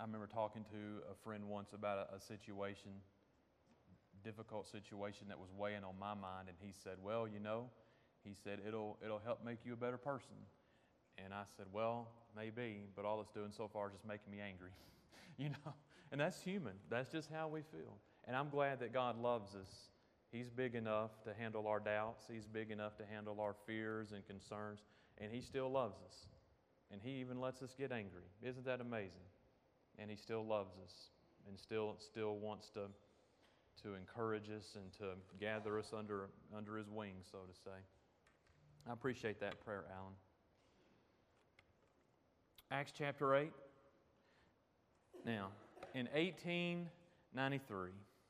I remember talking to a friend once about a situation, difficult situation that was weighing on my mind, and he said, well, he said, it'll help make you a better person. And I said, well, maybe, but all it's doing so far is just making me angry. And that's human. That's just how we feel. And I'm glad that God loves us. He's big enough to handle our doubts. He's big enough to handle our fears and concerns, and He still loves us. And He even lets us get angry. Isn't that amazing? And He still loves us and still wants to encourage us and to gather us under His wings, so to say. I appreciate that prayer, Alan. Acts chapter 8. Now, in 1893,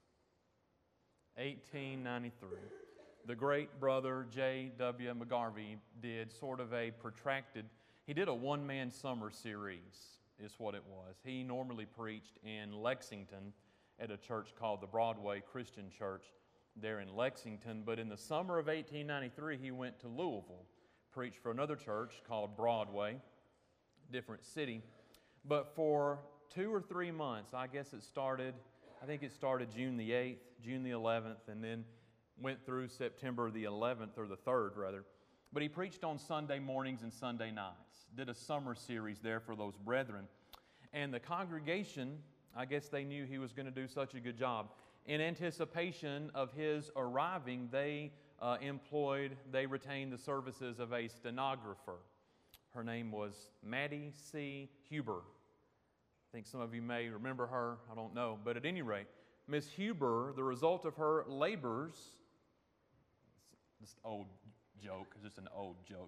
the great brother J.W. McGarvey did sort of he did a one-man summer series, is what it was. He normally preached in Lexington at a church called the Broadway Christian Church there in Lexington, but in the summer of 1893, he went to Louisville, preached for another church called Broadway, different city. But for 2 or 3 months, I think it started June the 8th, June the 11th, and then went through September the 11th, or the 3rd rather. But he preached on Sunday mornings and Sunday nights, did a summer series there for those brethren. And the congregation, I guess they knew he was going to do such a good job. In anticipation of his arriving, they retained the services of a stenographer. Her name was Maddie C. Huber. I think some of you may remember her, I don't know. But at any rate, Miss Huber, the result of her labors, this old joke, just an old joke.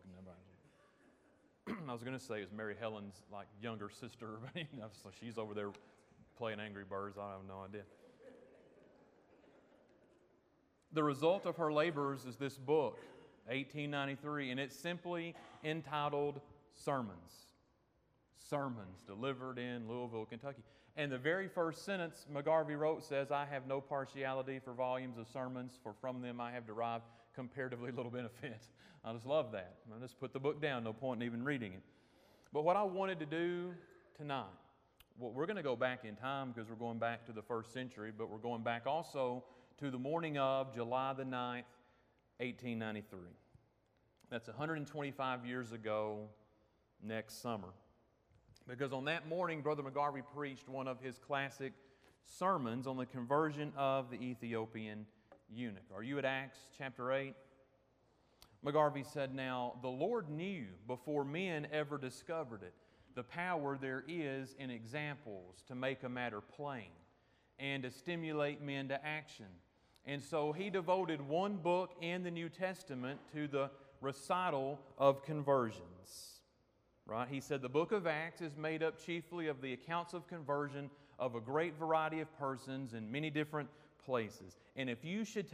I was going to say it was Mary Helen's younger sister, but so she's over there playing Angry Birds. I have no idea. The result of her labors is this book, 1893, and it's simply entitled Sermons. Sermons delivered in Louisville, Kentucky. And the very first sentence McGarvey wrote says, I have no partiality for volumes of sermons, for from them I have derived comparatively little benefit. I just love that. I just put the book down, no point in even reading it. But what I wanted to do tonight, we're going to go back in time because we're going back to the first century, but we're going back also to the morning of July the 9th, 1893. That's 125 years ago next summer. Because on that morning, Brother McGarvey preached one of his classic sermons on the conversion of the Ethiopian eunuch. Are you at Acts chapter 8? McGarvey said, now, the Lord knew before men ever discovered it, the power there is in examples to make a matter plain and to stimulate men to action. And so He devoted one book in the New Testament to the recital of conversions. Right? He said the book of Acts is made up chiefly of the accounts of conversion of a great variety of persons in many different places. And if you should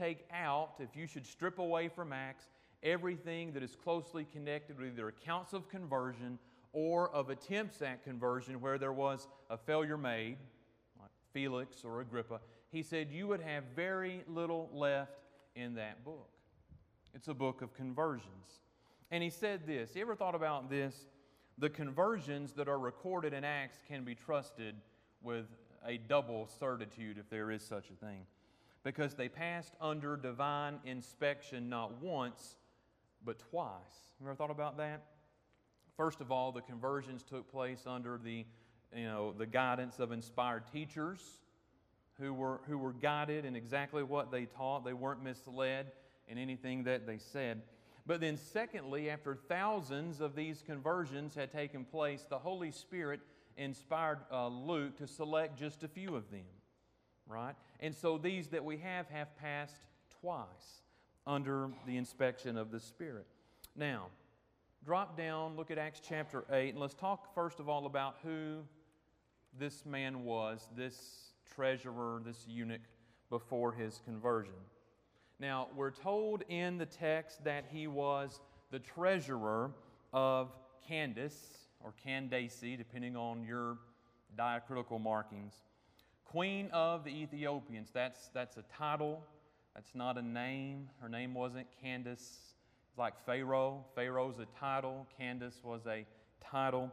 strip away from Acts everything that is closely connected with either accounts of conversion or of attempts at conversion where there was a failure made, like Felix or Agrippa, he said you would have very little left in that book. It's a book of conversions. And he said this, you ever thought about this? The conversions that are recorded in Acts can be trusted with a double certitude, if there is such a thing, because they passed under divine inspection not once, but twice. You ever thought about that? First of all, the conversions took place under the guidance of inspired teachers who were guided in exactly what they taught. They weren't misled in anything that they said. But then secondly, after thousands of these conversions had taken place, the Holy Spirit inspired Luke to select just a few of them, right? And so these that we have passed twice under the inspection of the Spirit. Now, drop down, look at Acts chapter 8, and let's talk first of all about who this man was, this treasurer, this eunuch before his conversion. Now, we're told in the text that he was the treasurer of Candace, or Candace, depending on your diacritical markings. Queen of the Ethiopians, that's a title, that's not a name. Her name wasn't Candace. It's like Pharaoh. Pharaoh's a title. Candace was a title.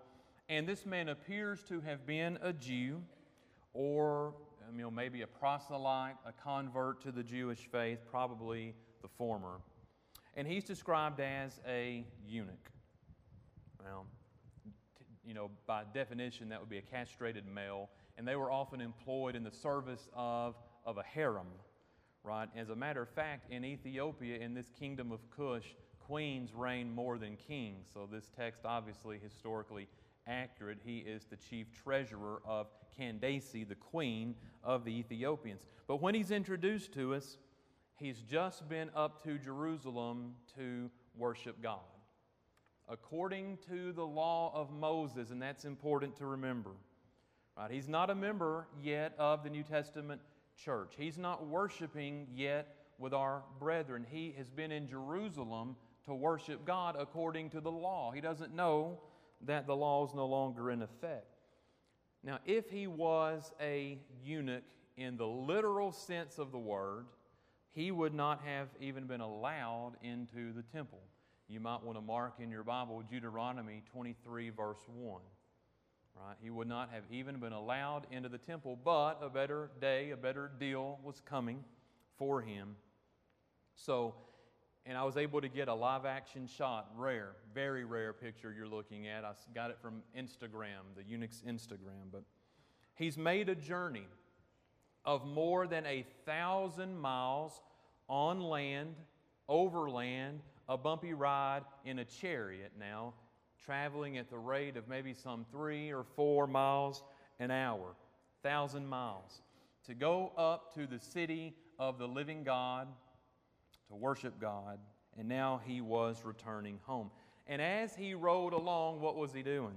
And this man appears to have been a Jew, or maybe a proselyte, a convert to the Jewish faith, probably the former. And he's described as a eunuch. Well, by definition, that would be a castrated male, and they were often employed in the service of a harem, right? As a matter of fact, in Ethiopia, in this kingdom of Cush, queens reign more than kings. So this text, obviously, historically accurate. He is the chief treasurer of Candace, the queen of the Ethiopians. But when he's introduced to us, he's just been up to Jerusalem to worship God, according to the law of Moses, and that's important to remember. Right? He's not a member yet of the New Testament church. He's not worshiping yet with our brethren. He has been in Jerusalem to worship God according to the law. He doesn't know that the law is no longer in effect. Now, if he was a eunuch in the literal sense of the word, he would not have even been allowed into the temple. You might want to mark in your Bible Deuteronomy 23, verse 1. Right? He would not have even been allowed into the temple, but a better day, a better deal was coming for him. So, and I was able to get a live action shot, rare, very rare picture you're looking at. I got it from Instagram, the eunuch's Instagram. But he's made a journey of more than 1,000 miles on land, overland, a bumpy ride in a chariot now, traveling at the rate of maybe some 3 or 4 miles an hour, 1,000 miles, to go up to the city of the living God, to worship God, and now he was returning home. And as he rode along, what was he doing?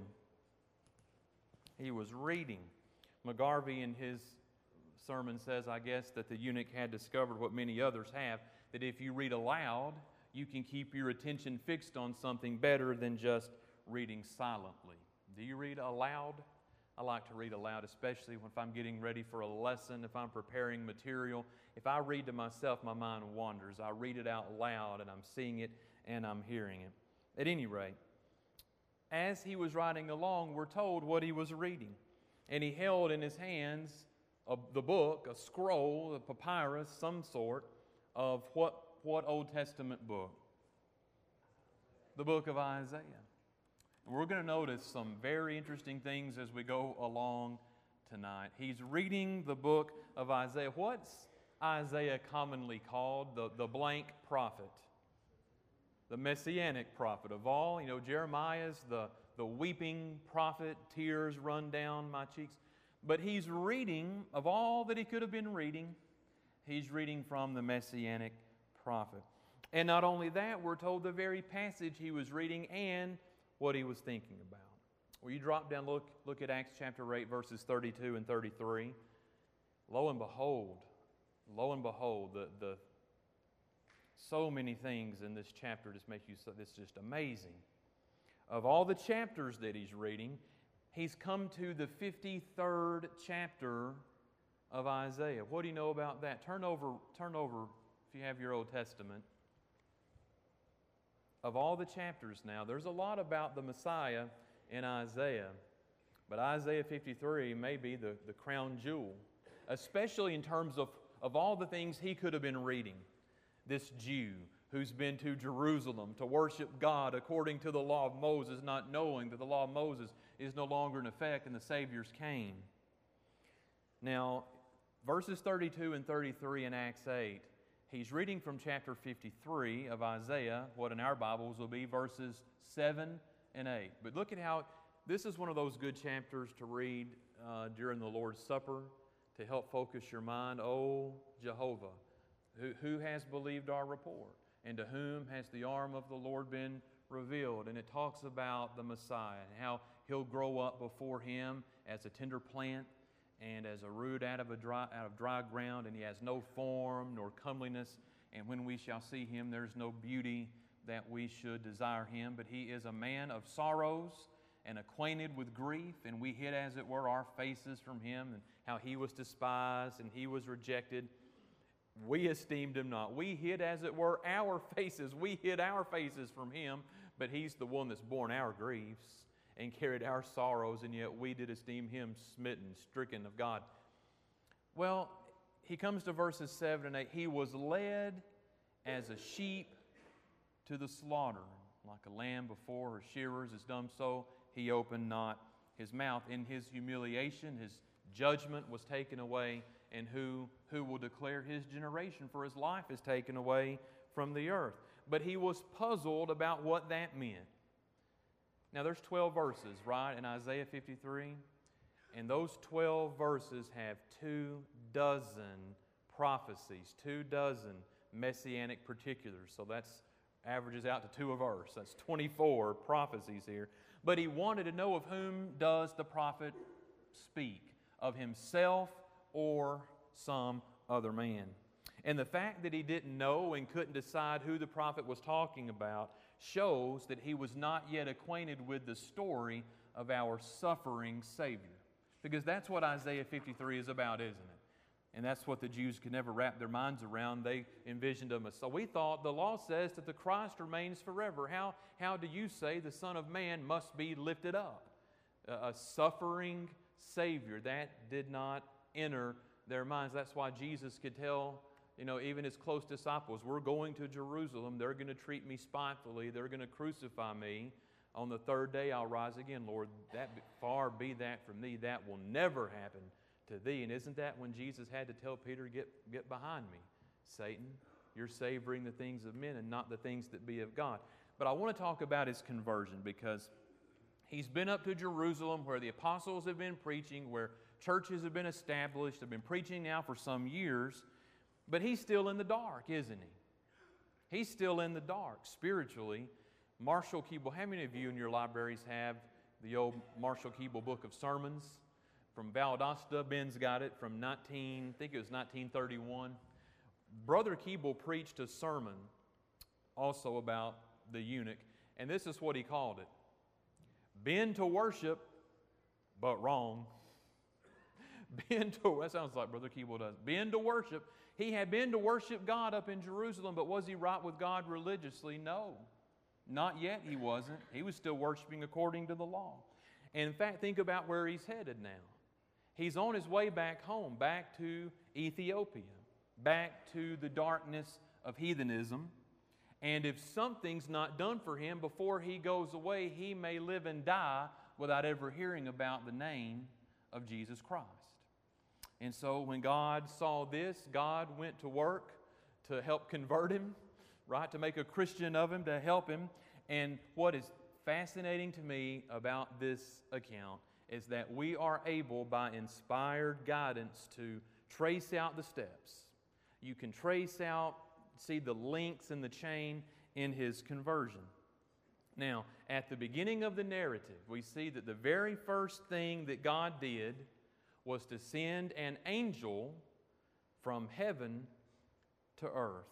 He was reading. McGarvey in his sermon says, I guess, that the eunuch had discovered what many others have, that if you read aloud, you can keep your attention fixed on something better than just reading silently. Do you read aloud? I like to read aloud, especially if I'm getting ready for a lesson, if I'm preparing material. If I read to myself, my mind wanders. I read it out loud, and I'm seeing it and I'm hearing it. At any rate, as he was riding along, we're told what he was reading. And he held in his hands the book, a scroll, a papyrus, some sort, of what Old Testament book? The book of Isaiah. And we're going to notice some very interesting things as we go along tonight. He's reading the book of Isaiah. What's Isaiah commonly called? The blank prophet. The messianic prophet. Of all, Jeremiah's the weeping prophet, tears run down my cheeks. But he's reading, of all that he could have been reading, he's reading from the messianic prophet. And not only that, we're told the very passage he was reading and what he was thinking about. Well, you drop down, look at Acts chapter 8, verses 32 and 33. Lo and behold, the so many things in this chapter just make you so, it's just amazing. Of all the chapters that he's reading, he's come to the 53rd chapter of Isaiah. What do you know about that? Turn over if you have your Old Testament. Of all the chapters now, there's a lot about the Messiah in Isaiah, but Isaiah 53 may be the crown jewel, especially in terms of all the things he could have been reading. This Jew who's been to Jerusalem to worship God according to the law of Moses, not knowing that the law of Moses is no longer in effect and the Savior's came. Now, verses 32 and 33 in Acts 8, he's reading from chapter 53 of Isaiah, what in our Bibles will be verses 7 and 8. But look at how this is one of those good chapters to read during the Lord's Supper to help focus your mind. Oh, Jehovah, who has believed our report? And to whom has the arm of the Lord been revealed? And it talks about the Messiah and how he'll grow up before him as a tender plant and as a root out of dry ground, and he has no form nor comeliness. And when we shall see him, there's no beauty that we should desire him. But he is a man of sorrows and acquainted with grief, and we hid, as it were, our faces from him, and how he was despised and he was rejected. We esteemed him not. We hid, as it were, our faces. We hid our faces from him, but he's the one that's borne our griefs and carried our sorrows, and yet we did esteem him smitten, stricken of God. Well, he comes to verses 7 and 8. He was led as a sheep to the slaughter. Like a lamb before her shearers is dumb, so he opened not his mouth. In his humiliation, his judgment was taken away, and who will declare his generation? For his life is taken away from the earth. But he was puzzled about what that meant. Now there's 12 verses, right, in Isaiah 53? And those 12 verses have 24 prophecies, 24 messianic particulars. So that's averages out to 2 a verse. That's 24 prophecies here. But he wanted to know of whom does the prophet speak, of himself or some other man. And the fact that he didn't know and couldn't decide who the prophet was talking about shows that he was not yet acquainted with the story of our suffering Savior. Because that's what Isaiah 53 is about, isn't it? And that's what the Jews could never wrap their minds around. They envisioned a Messiah. We thought the law says that the Christ remains forever. How do you say the Son of Man must be lifted up? A suffering Savior. That did not enter their minds. That's why Jesus could tell, even his close disciples, we're going to Jerusalem. They're going to treat me spitefully. They're going to crucify me. On the third day I'll rise again. Lord, far be that from thee. That will never happen to thee. And isn't that when Jesus had to tell Peter, get behind me, Satan? You're savoring the things of men and not the things that be of God. But I want to talk about his conversion, because he's been up to Jerusalem where the apostles have been preaching, where churches have been established, have been preaching now for some years, but he's still in the dark, isn't he? He's still in the dark spiritually. Marshall Keeble, how many of you in your libraries have the old Marshall Keeble book of sermons from Valdosta? Ben's got it from 1931. Brother Keeble preached a sermon also about the eunuch, and this is what he called it: been to worship, but wrong. That sounds like Brother Keeble does. Been to worship. He had been to worship God up in Jerusalem, but was he right with God religiously? No. Not yet he wasn't. He was still worshiping according to the law. And in fact, think about where he's headed now. He's on his way back home, back to Ethiopia, back to the darkness of heathenism. And if something's not done for him before he goes away, he may live and die without ever hearing about the name of Jesus Christ. And so when God saw this, God went to work to help convert him, right, to make a Christian of him, to help him. And what is fascinating to me about this account is that we are able, by inspired guidance, to trace out the steps. You can trace out, see the links in the chain in his conversion. Now, at the beginning of the narrative, we see that the very first thing that God did was to send an angel from heaven to earth.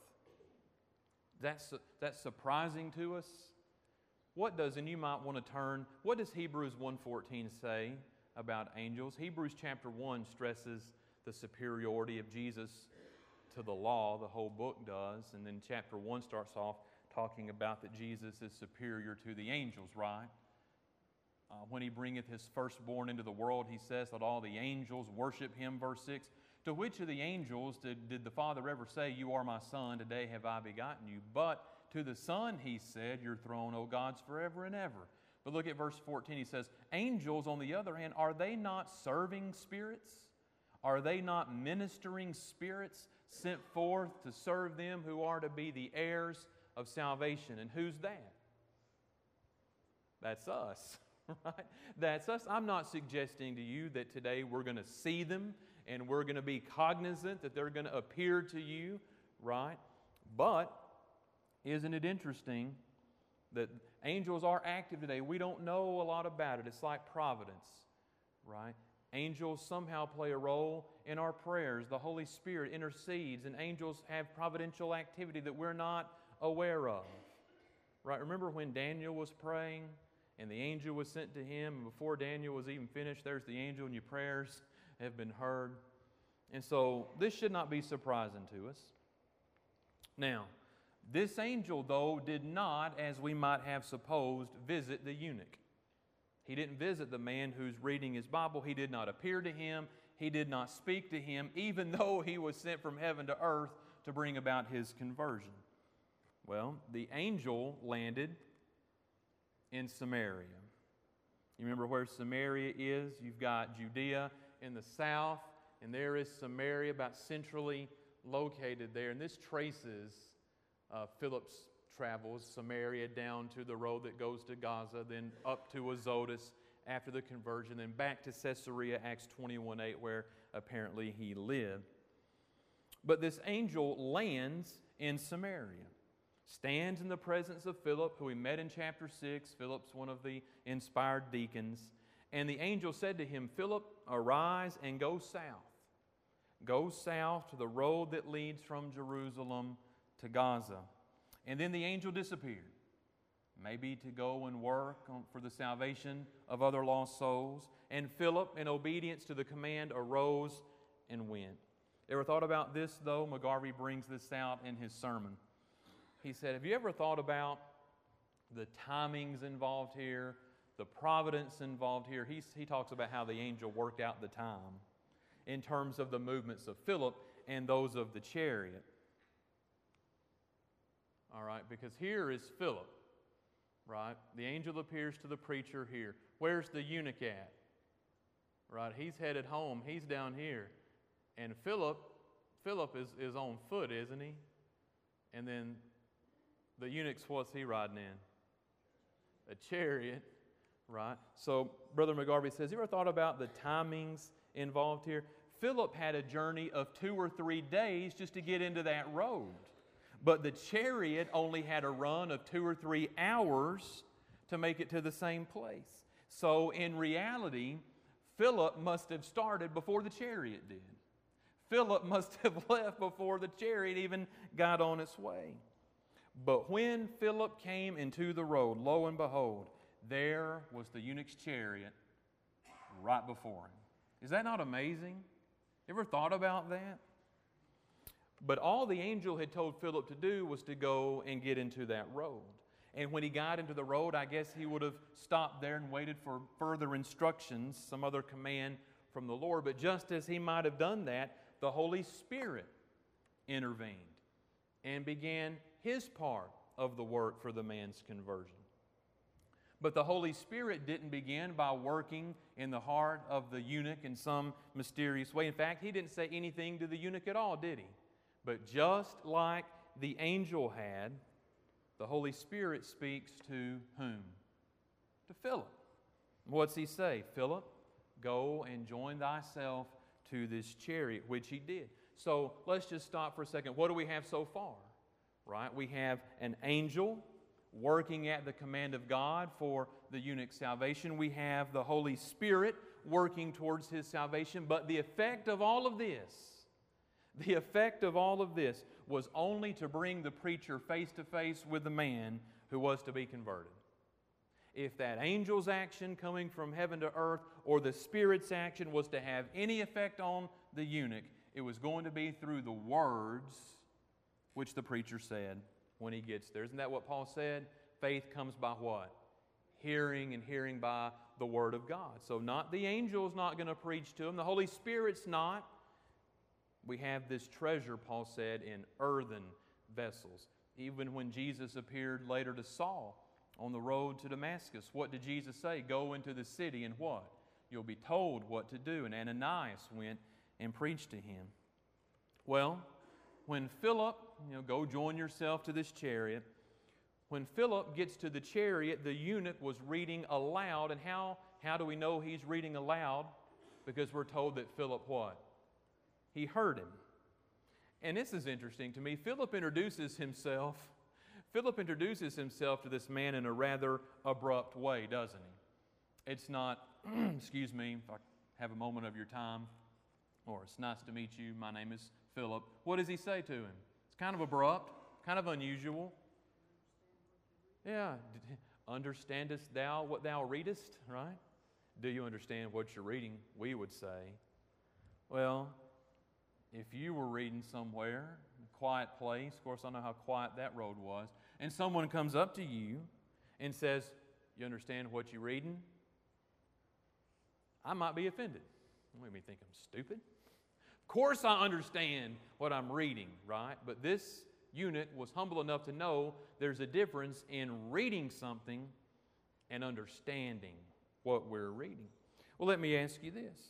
That's surprising to us. And you might want to turn, what does Hebrews 1:14 say about angels? Hebrews chapter 1 stresses the superiority of Jesus to the law, the whole book does. And then chapter 1 starts off talking about that Jesus is superior to the angels, right? When he bringeth his firstborn into the world, he says that all the angels worship him, verse 6. To which of the angels did the Father ever say, you are my Son, today have I begotten you? But to the Son he said, your throne, O God's forever and ever. But look at verse 14, he says, angels, on the other hand, are they not serving spirits? Are they not ministering spirits sent forth to serve them who are to be the heirs of salvation? And who's that? That's us, right? That's us. I'm not suggesting to you that today we're going to see them and we're going to be cognizant that they're going to appear to you, right? But isn't it interesting that angels are active today? We don't know a lot about it. It's like providence, right? Angels somehow play a role in our prayers. The Holy Spirit intercedes, and angels have providential activity that we're not aware of, right? Remember when Daniel was praying and the angel was sent to him, and before Daniel was even finished, there's the angel, and your prayers have been heard. And so this should not be surprising to us. Now, this angel, though, did not, as we might have supposed, visit the eunuch. He didn't visit the man who's reading his Bible. He did not appear to him. He did not speak to him, even though he was sent from heaven to earth to bring about his conversion. Well, the angel landed in Samaria. You remember where Samaria is? You've got Judea in the south, and there is Samaria about centrally located there. And this traces Philip's travels, Samaria down to the road that goes to Gaza, then up to Azotus after the conversion, then back to Caesarea, Acts 21:8, where apparently he lived. But this angel lands in Samaria, stands in the presence of Philip, who we met in chapter 6. Philip's one of the inspired deacons. And the angel said to him, "Philip, arise and go south. Go south to the road that leads from Jerusalem to Gaza." And then the angel disappeared, maybe to go and work for the salvation of other lost souls. And Philip, in obedience to the command, arose and went. Ever thought about this, though? McGarvey brings this out in his sermon. He said, have you ever thought about the timings involved here, the providence involved here? He talks about how the angel worked out the time in terms of the movements of Philip and those of the chariot. All right, because here is Philip, right? The angel appears to the preacher here. Where's the eunuch at? Right, he's headed home. He's down here. And Philip is on foot, isn't he? And then the eunuch's, what's he riding in? A chariot, right? So Brother McGarvey says, you ever thought about the timings involved here? Philip had a journey of 2 or 3 days just to get into that road. But the chariot only had a run of 2 or 3 hours to make it to the same place. So in reality, Philip must have started before the chariot did. Philip must have left before the chariot even got on its way. But when Philip came into the road, lo and behold, there was the eunuch's chariot right before him. Is that not amazing? Ever thought about that? But all the angel had told Philip to do was to go and get into that road. And when he got into the road, I guess he would have stopped there and waited for further instructions, some other command from the Lord. But just as he might have done that, the Holy Spirit intervened and began his part of the work for the man's conversion. But the Holy Spirit didn't begin by working in the heart of the eunuch in some mysterious way. In fact, he didn't say anything to the eunuch at all, did he? But just like the angel had, the Holy Spirit speaks to whom? To Philip. What's he say? Philip, go and join thyself to this chariot, which he did. So let's just stop for a second. What do we have so far? Right? We have an angel working at the command of God for the eunuch's salvation. We have the Holy Spirit working towards his salvation. But the effect of all of this was only to bring the preacher face to face with the man who was to be converted. If that angel's action coming from heaven to earth or the Spirit's action was to have any effect on the eunuch, it was going to be through the words which the preacher said when he gets there. Isn't that what Paul said? Faith comes by what? Hearing, and hearing by the Word of God. So not the angel's not going to preach to him. The Holy Spirit's not. We have this treasure, Paul said, in earthen vessels. Even when Jesus appeared later to Saul on the road to Damascus, what did Jesus say? Go into the city and what? You'll be told what to do. And Ananias went and preached to him. Well, when Philip, go join yourself to this chariot. When Philip gets to the chariot, the eunuch was reading aloud. And how do we know he's reading aloud? Because we're told that Philip what? He heard him. And this is interesting to me. Philip introduces himself to this man in a rather abrupt way, doesn't he? It's not, excuse me, if I have a moment of your time, or it's nice to meet you, my name is Philip. What does he say to him? It's kind of abrupt, kind of unusual. Yeah, understandest thou what thou readest, right? Do you understand what you're reading? We would say. Well, if you were reading somewhere, a quiet place, of course I know how quiet that road was, and someone comes up to you and says, you understand what you're reading? I might be offended. You may think I'm stupid. Of course I understand what I'm reading, right? But this eunuch was humble enough to know there's a difference in reading something and understanding what we're reading. Well, let me ask you this.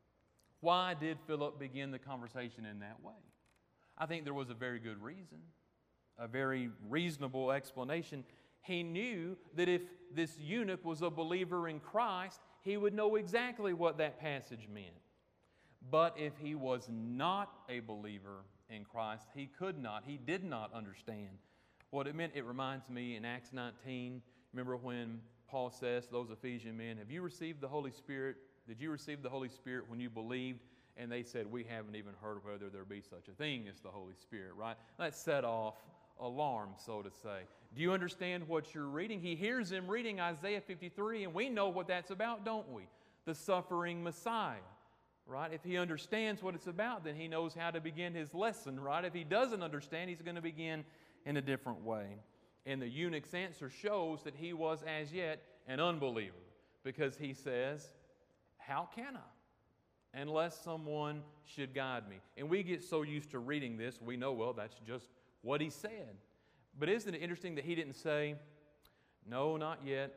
Why did Philip begin the conversation in that way? I think there was a very good reason, a very reasonable explanation. He knew that if this eunuch was a believer in Christ, he would know exactly what that passage meant. But if he was not a believer in Christ, he did not understand what it meant. It reminds me in Acts 19, remember when Paul says to those Ephesian men, have you received the Holy Spirit? Did you receive the Holy Spirit when you believed? And they said, we haven't even heard whether there be such a thing as the Holy Spirit, right? That set off alarm, so to say. Do you understand what you're reading? He hears him reading Isaiah 53, and we know what that's about, don't we? The suffering Messiah, right? If he understands what it's about, then he knows how to begin his lesson, right? If he doesn't understand, he's going to begin in a different way. And the eunuch's answer shows that he was as yet an unbeliever, because he says, how can I? Unless someone should guide me. And we get so used to reading this, we know, well, that's just what he said. But isn't it interesting that he didn't say, no, not yet.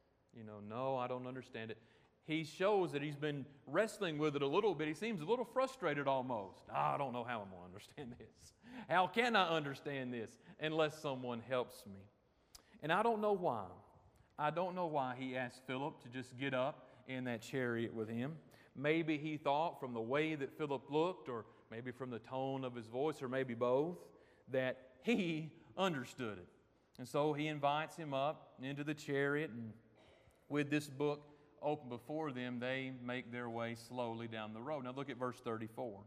No, I don't understand it. He shows that he's been wrestling with it a little bit. He seems a little frustrated almost. I don't know how I'm going to understand this. How can I understand this unless someone helps me? And I don't know why. I don't know why he asked Philip to just get up in that chariot with him. Maybe he thought from the way that Philip looked, or maybe from the tone of his voice, or maybe both, that he understood it. And so he invites him up into the chariot, and with this book open before them, they make their way slowly down the road. Now look at verse 34.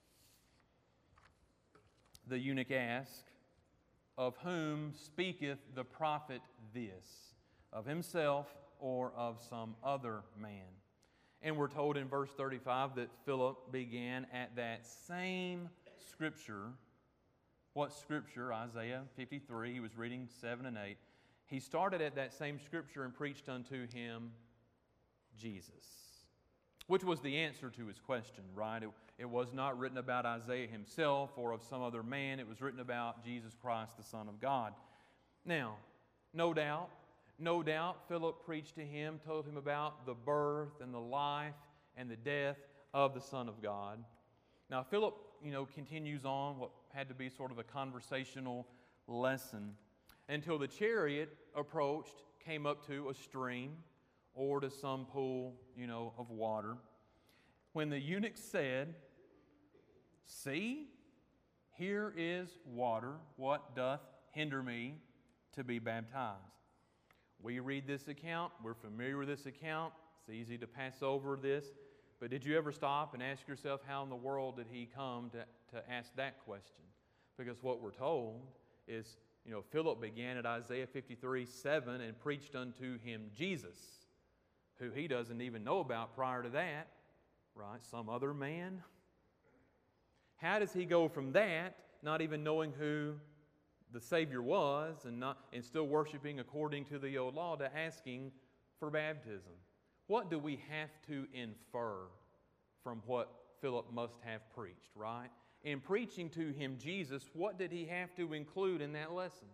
The eunuch asked, of whom speaketh the prophet this? Of himself or of some other man? And we're told in verse 35 that Philip began at that same scripture. What scripture? Isaiah 53. He was reading 7 and 8. He started at that same scripture and preached unto him Jesus, which was the answer to his question, right? It was not written about Isaiah himself or of some other man. It was written about Jesus Christ, the Son of God. Now, no doubt, Philip preached to him, told him about the birth and the life and the death of the Son of God. Now, Philip, continues on what had to be sort of a conversational lesson until the chariot approached, came up to a stream or to some pool, of water. When the eunuch said, see, here is water. What doth hinder me to be baptized? We read this account. We're familiar with this account. It's easy to pass over this. But did you ever stop and ask yourself, how in the world did he come to ask that question? Because what we're told is, Philip began at Isaiah 53:7 and preached unto him Jesus, who he doesn't even know about prior to that, right? Some other man. How does he go from that, not even knowing who the Savior was and still worshiping according to the old law, to asking for baptism? What do we have to infer from what Philip must have preached, right? In preaching to him Jesus, what did he have to include in that lesson?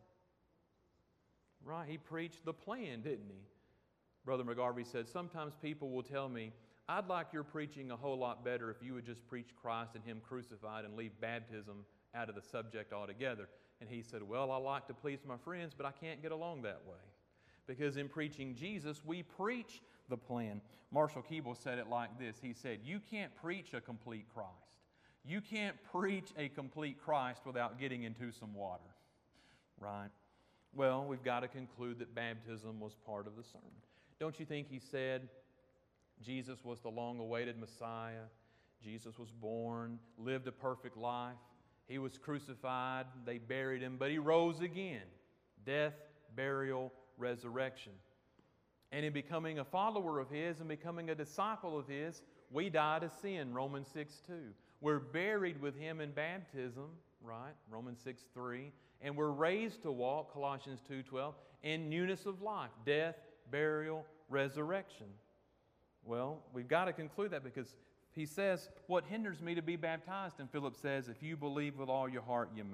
Right, he preached the plan, didn't he? Brother McGarvey said, sometimes people will tell me, I'd like your preaching a whole lot better if you would just preach Christ and Him crucified and leave baptism out of the subject altogether. And he said, well, I like to please my friends, but I can't get along that way. Because in preaching Jesus, we preach the plan. Marshall Keeble said it like this. He said, you can't preach a complete Christ. You can't preach a complete Christ without getting into some water, right? Well, we've got to conclude that baptism was part of the sermon. Don't you think he said Jesus was the long-awaited Messiah? Jesus was born, lived a perfect life. He was crucified, they buried him, but he rose again. Death, burial, resurrection. And in becoming a follower of his and becoming a disciple of his, we die to sin, Romans 6:2. We're buried with him in baptism, right? Romans 6:3. And we're raised to walk, Colossians 2:12, in newness of life, death, burial, resurrection. Well, we've got to conclude that because he says, what hinders me to be baptized? And Philip says, if you believe with all your heart, you may.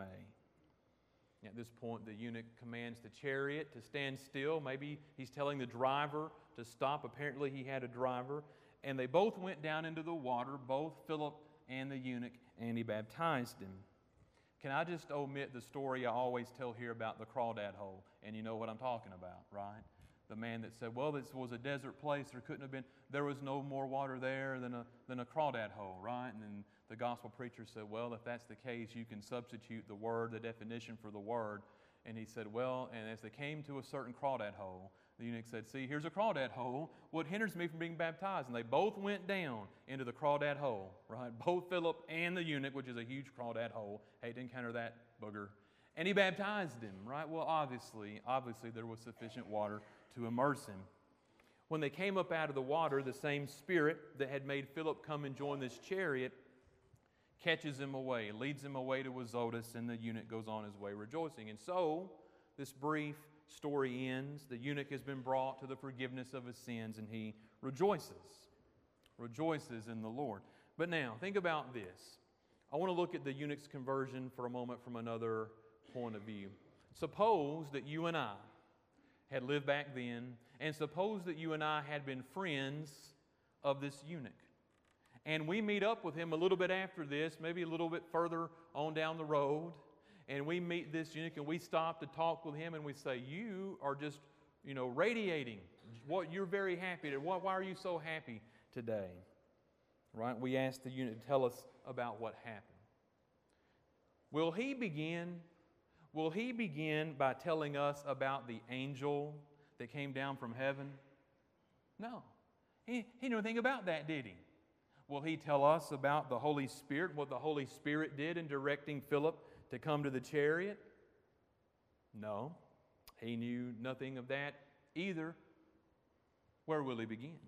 At this point, the eunuch commands the chariot to stand still. Maybe he's telling the driver to stop. Apparently, he had a driver. And they both went down into the water, both Philip and the eunuch, and he baptized him. Can I just omit the story I always tell here about the crawdad hole? And you know what I'm talking about, right? The man that said, well, this was a desert place. There was no more water there than a crawdad hole, right? And then the gospel preacher said, well, if that's the case, you can substitute the word, the definition for the word. And he said, well, and as they came to a certain crawdad hole, the eunuch said, see, here's a crawdad hole. What hinders me from being baptized? And they both went down into the crawdad hole, right? Both Philip and the eunuch, which is a huge crawdad hole. Hate to encounter that booger. And he baptized him, right? Well, obviously there was sufficient water to immerse him. When they came up out of the water, the same Spirit that had made Philip come and join this chariot catches him away, leads him away to Azotus, and the eunuch goes on his way rejoicing. And so, this brief story ends. The eunuch has been brought to the forgiveness of his sins, and he rejoices in the Lord. But now, think about this. I want to look at the eunuch's conversion for a moment from another point of view. Suppose that you and I had lived back then, and suppose that you and I had been friends of this eunuch. And we meet up with him a little bit after this, maybe a little bit further on down the road, and we meet this eunuch and we stop to talk with him and we say, you are just, radiating. You're very happy. Why are you so happy today? Right? We ask the eunuch to tell us about what happened. Will he begin by telling us about the angel that came down from heaven? No. He knew anything about that, did he? Will he tell us about the Holy Spirit, what the Holy Spirit did in directing Philip to come to the chariot? No. He knew nothing of that either. Where will he begin?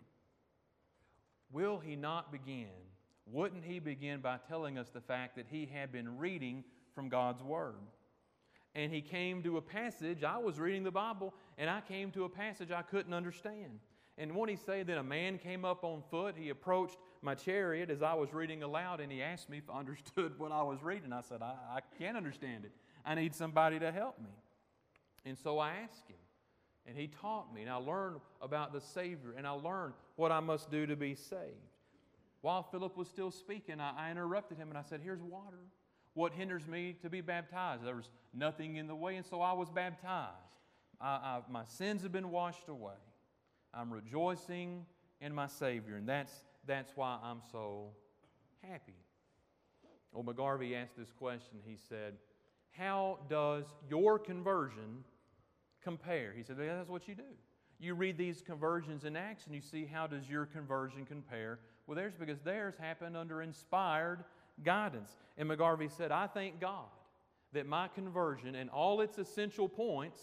Will he not begin? Wouldn't he begin by telling us the fact that he had been reading from God's Word? And he came to a passage, I was reading the Bible, and I came to a passage I couldn't understand. And when he said that a man came up on foot, he approached my chariot as I was reading aloud, and he asked me if I understood what I was reading. I said, I can't understand it. I need somebody to help me. And so I asked him, and he taught me, and I learned about the Savior, and I learned what I must do to be saved. While Philip was still speaking, I interrupted him, and I said, here's water. What hinders me to be baptized? There was nothing in the way, and so I was baptized. My sins have been washed away. I'm rejoicing in my Savior, and that's why I'm so happy. Well, McGarvey asked this question. He said, how does your conversion compare? He said, that's what you do. You read these conversions in Acts, and you see how does your conversion compare with theirs, because theirs happened under inspired guidance. And McGarvey said, I thank God that my conversion and all its essential points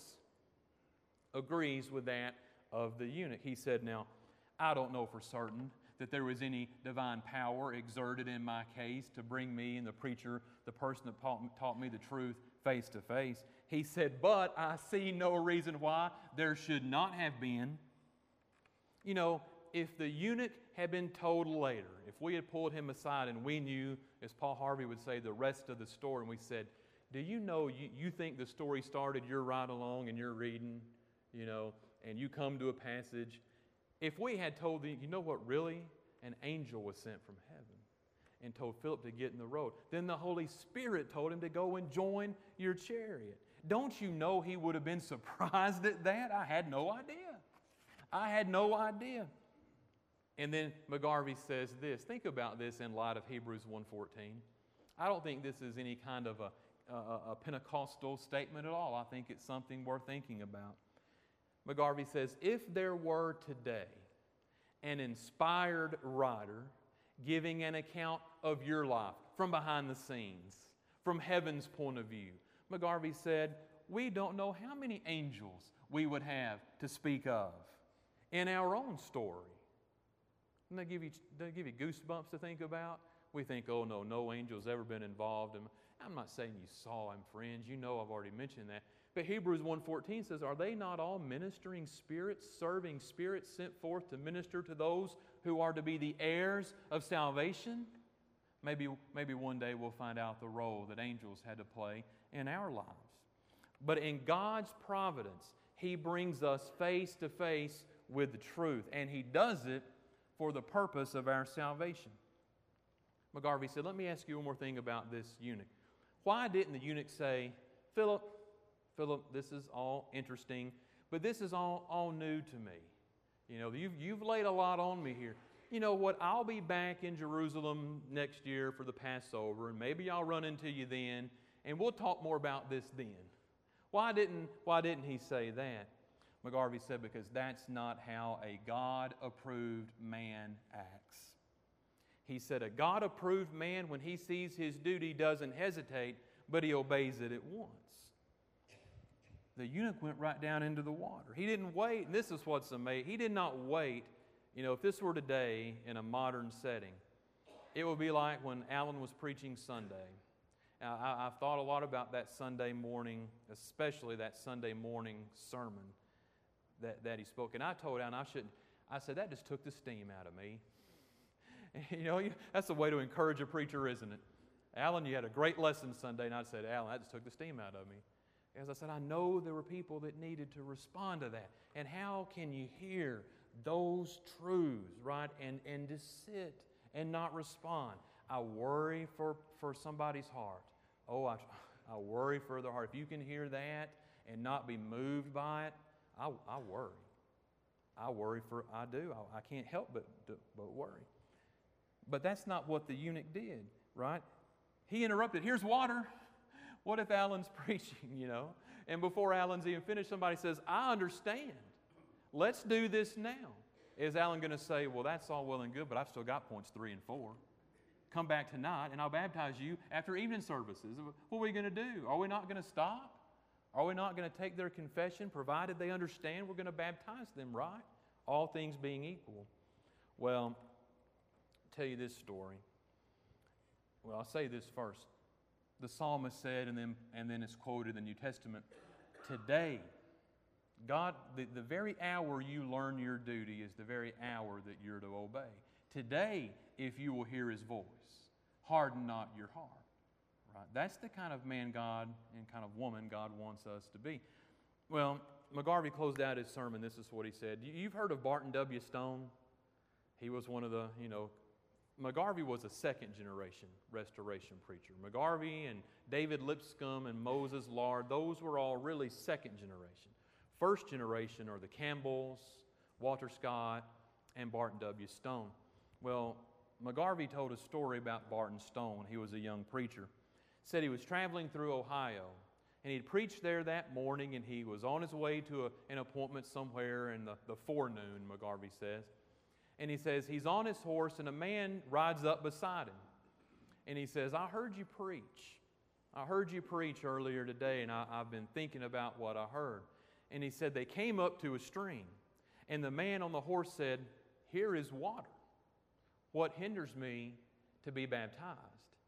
agrees with that of the eunuch. He said, now, I don't know for certain that there was any divine power exerted in my case to bring me and the preacher, the person that taught me the truth, face to face. He said, but I see no reason why there should not have been. If the eunuch had been told later, if we had pulled him aside and we knew, as Paul Harvey would say, the rest of the story, and we said, do you know, you think the story started, you're right along and you're reading, and you come to a passage. If we had told you, you know what, really? An angel was sent from heaven and told Philip to get in the road. Then the Holy Spirit told him to go and join your chariot. Don't you know he would have been surprised at that? I had no idea. And then McGarvey says this. Think about this in light of Hebrews 1:14. I don't think this is any kind of a Pentecostal statement at all. I think it's something worth thinking about. McGarvey says, if there were today an inspired writer giving an account of your life from behind the scenes, from heaven's point of view, McGarvey said, we don't know how many angels we would have to speak of in our own story. Doesn't that give you goosebumps to think about? We think, oh no angel's ever been involved. I'm not saying you saw him, friends. I've already mentioned that. But Hebrews 1:14 says, are they not all ministering spirits, serving spirits sent forth to minister to those who are to be the heirs of salvation? Maybe one day we'll find out the role that angels had to play in our lives. But in God's providence, He brings us face to face with the truth, and He does it for the purpose of our salvation. McGarvey said, let me ask you one more thing about this eunuch. Why didn't the eunuch say, Philip, this is all interesting, but this is all new to me. You know, you've laid a lot on me here. You know what, I'll be back in Jerusalem next year for the Passover, and maybe I'll run into you then, and we'll talk more about this then. Why didn't he say that? McGarvey said, because that's not how a God-approved man acts. He said, a God-approved man, when he sees his duty, doesn't hesitate, but he obeys it at once. The eunuch went right down into the water. He didn't wait, and this is what's amazing. He did not wait. You know, if this were today in a modern setting, it would be like when Alan was preaching Sunday. I've thought a lot about that Sunday morning, especially that Sunday morning sermon that he spoke. And I told Alan I said, that just took the steam out of me. You know, that's the way to encourage a preacher, isn't it? Alan, you had a great lesson Sunday, and I said, Alan, that just took the steam out of me. As I said, I know there were people that needed to respond to that. And how can you hear those truths, right, and just sit and not respond? I worry for somebody's heart. Oh, I worry for their heart. If you can hear that and not be moved by it, I worry. I do. I can't help but worry. But that's not what the eunuch did, right? He interrupted. Here's water. What if Alan's preaching, you know? And before Alan's even finished, somebody says, I understand. Let's do this now. Is Alan going to say, well, that's all well and good, but I've still got points 3 and 4. Come back tonight, and I'll baptize you after evening services. What are we going to do? Are we not going to stop? Are we not going to take their confession, provided they understand we're going to baptize them, right? All things being equal. Well, I'll tell you this story. Well, I'll say this first. The psalmist said, and then it's quoted in the New Testament, today, God, the very hour you learn your duty is the very hour that you're to obey. Today, if you will hear His voice, harden not your heart. Right? That's the kind of man God and kind of woman God wants us to be. Well, McGarvey closed out his sermon. This is what he said. You've heard of Barton W. Stone? He was one of the, McGarvey was a second-generation restoration preacher. McGarvey and David Lipscomb and Moses Lard, those were all really second generation. First generation are the Campbells, Walter Scott, and Barton W. Stone. Well, McGarvey told a story about Barton Stone when he was a young preacher. Said he was traveling through Ohio, and he'd preached there that morning, and he was on his way to an appointment somewhere in the forenoon, McGarvey says. And he says he's on his horse, and a man rides up beside him. And he says, I heard you preach. I heard you preach earlier today, and I've been thinking about what I heard. And he said they came up to a stream, and the man on the horse said, here is water. What hinders me to be baptized?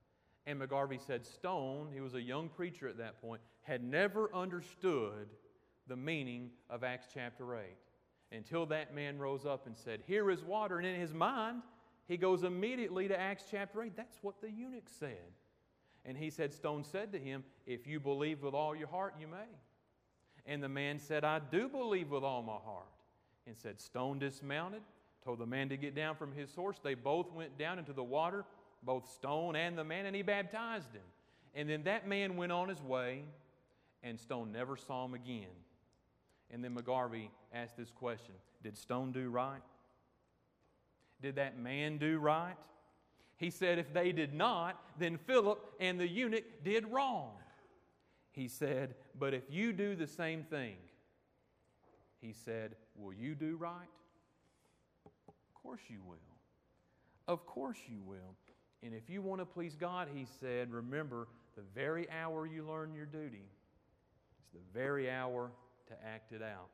And McGarvey said Stone, he was a young preacher at that point, had never understood the meaning of Acts chapter 8. Until that man rose up and said, here is water. And in his mind, he goes immediately to Acts chapter 8. That's what the eunuch said. And he said, Stone said to him, if you believe with all your heart, you may. And the man said, I do believe with all my heart. And said, Stone dismounted, told the man to get down from his horse. They both went down into the water, both Stone and the man, and he baptized him. And then that man went on his way, and Stone never saw him again. And then McGarvey asked this question, did Stone do right? Did that man do right? He said if they did not, then Philip and the eunuch did wrong. He said, but if you do the same thing, he said, will you do right? Of course you will. Of course you will. And if you want to please God, he said, remember, the very hour you learn your duty is the very hour to act it out.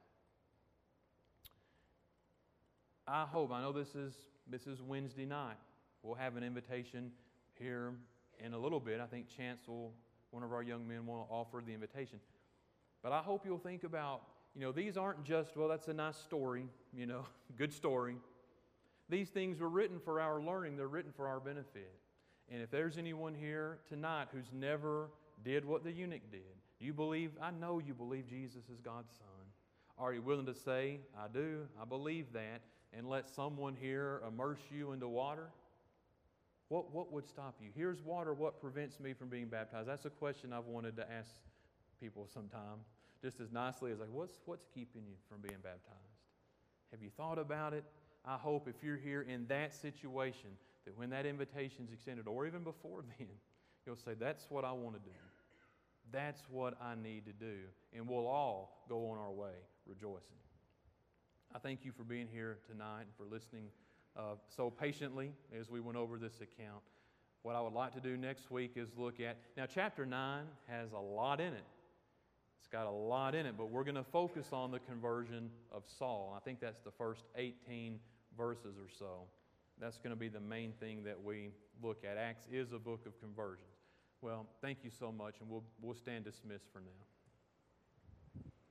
I know this is Wednesday night. We'll have an invitation here in a little bit. I think Chance one of our young men, will offer the invitation. But I hope you'll think about, these aren't just, well, that's a nice story, good story. These things were written for our learning. They're written for our benefit. And if there's anyone here tonight who's never did what the eunuch did, I know you believe Jesus is God's Son. Are you willing to say, I do, I believe that, and let someone here immerse you into water? What would stop you? Here's water. What prevents me from being baptized? That's a question I've wanted to ask people sometime, just as nicely as what's keeping you from being baptized? Have you thought about it? I hope if you're here in that situation, that when that invitation is extended, or even before then, you'll say, that's what I want to do. That's what I need to do. And we'll all go on our way rejoicing. I thank you for being here tonight and for listening so patiently as we went over this account. What I would like to do next week is look at, now chapter 9 has a lot in it. It's got a lot in it, but we're going to focus on the conversion of Saul. I think that's the first 18 verses or so. That's going to be the main thing that we look at. Acts is a book of conversions. Well, thank you so much, and we'll stand dismissed for now.